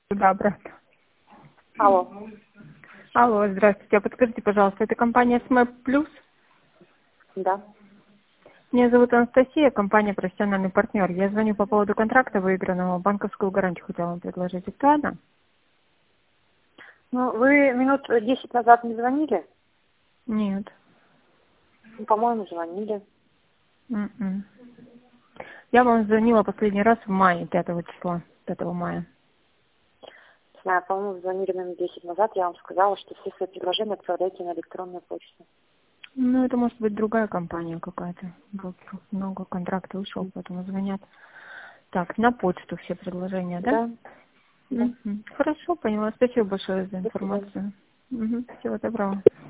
Да, обратно. Алло. Алло, здравствуйте. А подскажите, пожалуйста, это компания СМЭП Плюс? Да. Меня зовут Анастасия, компания «Профессиональный партнер». Я звоню по поводу контракта выигранного. Банковскую гарантию хотела вам предложить. Актуально? Ну, вы минут 10 назад не звонили? Нет. Ну, по-моему, звонили. М-м. Я вам звонила последний раз в мае, 5 числа, 5 мая. Не знаю, по-моему, звонили минут 10 назад. Я вам сказала, что все свои предложения отправляйте на электронную почту. Ну, это может быть другая компания какая-то. Много контрактов ушел, поэтому звонят. Так, на почту все предложения, да? Да. Да. Хорошо, поняла. Спасибо большое за До свидания. информацию. Всего доброго.